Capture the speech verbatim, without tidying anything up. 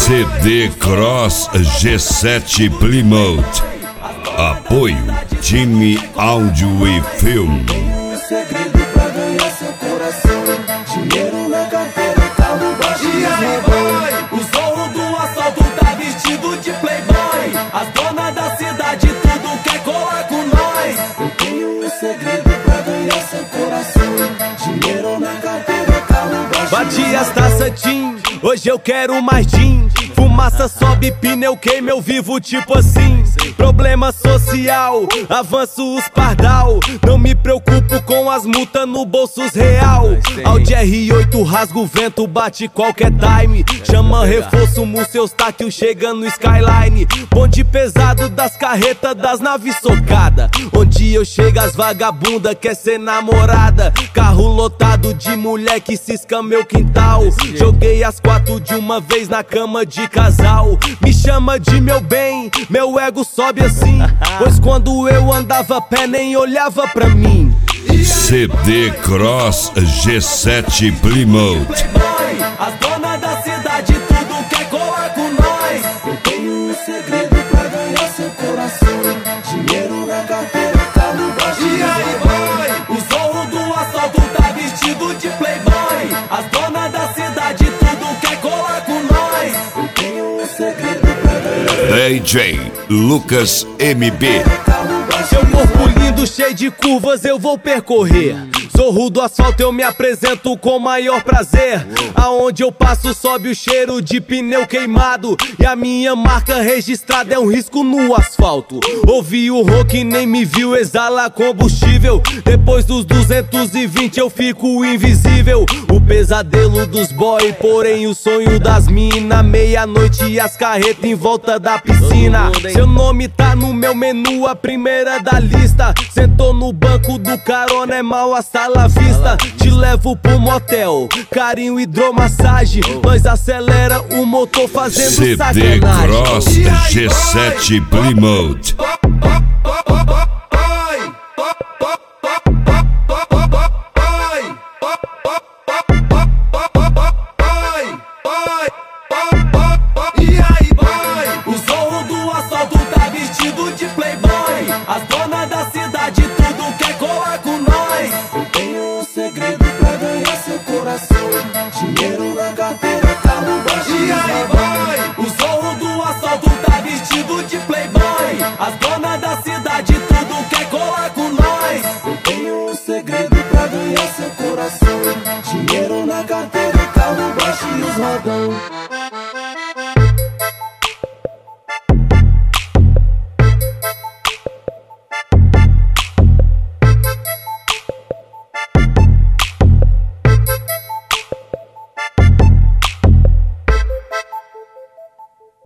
C D Cross G sete Plymouth. Apoio Time Áudio e Filme. Um segredo pra ganhar seu coração: dinheiro na carteira, carro baixo e boy. O zorro do assalto tá vestido de playboy. As donas da cidade tudo quer colar com nós. Eu tenho um segredo pra ganhar seu coração: dinheiro na carteira, carro baixo. Bati as taças Tim, hoje eu quero mais gin. Fumaça sobe, pneu queima, eu vivo tipo assim. Problema social, avanço os pardal. Não me preocupo com as multas no bolsos real. Audi R oito rasga o vento, bate qualquer time. Chama reforço, seus táquil chega no Skyline. Bonde pesado das carretas, das naves socada. Onde eu chego as vagabunda quer ser namorada. Carro lotado de mulher que cisca meu quintal. Joguei as quatro de uma vez na cama de casal. Me chama de meu bem, meu ego sobe assim. Pois quando eu andava a pé nem olhava pra mim. C D Cross G sete Plymouth. As donas da cidade tudo quer colar com nós. Eu tenho um segredo pra ganhar seu coração: dinheiro na carteira, carro baixo e boy. O zorro do assalto tá vestido de playboy. As donas da cidade tudo quer colar com nós. Eu tenho um segredo pra ganhar D J Lucas M B. Seu corpo lindo, cheio de curvas, eu vou percorrer. Zorro do asfalto, eu me apresento com maior prazer. Aonde eu passo sobe o cheiro de pneu queimado. E a minha marca registrada é um risco no asfalto. Ouvi o rock, nem me viu, exala combustível. Depois dos duzentos e vinte eu fico invisível. O pesadelo dos boy, porém o sonho das mina. Meia-noite e as carretas em volta da piscina. Seu nome tá no meu menu, a primeira da lista. Sentou no banco do carona, é mal a sala vista. Te levo pro motel, carinho, hidromassagem. Nós acelera o motor fazendo C D sacanagem. Cross G sete Plymouth. O zorro do assalto tá vestido de playboy. As donas da cidade tudo quer colar com nós. Eu tenho um segredo pra ganhar seu coração: dinheiro na carteira, carro baixo e boy. O zorro do assalto tá vestido de playboy. As donas da cidade tudo quer colar com nós. Eu tenho um segredo pra ganhar seu coração: dinheiro na carteira, carro baixo e os rodão.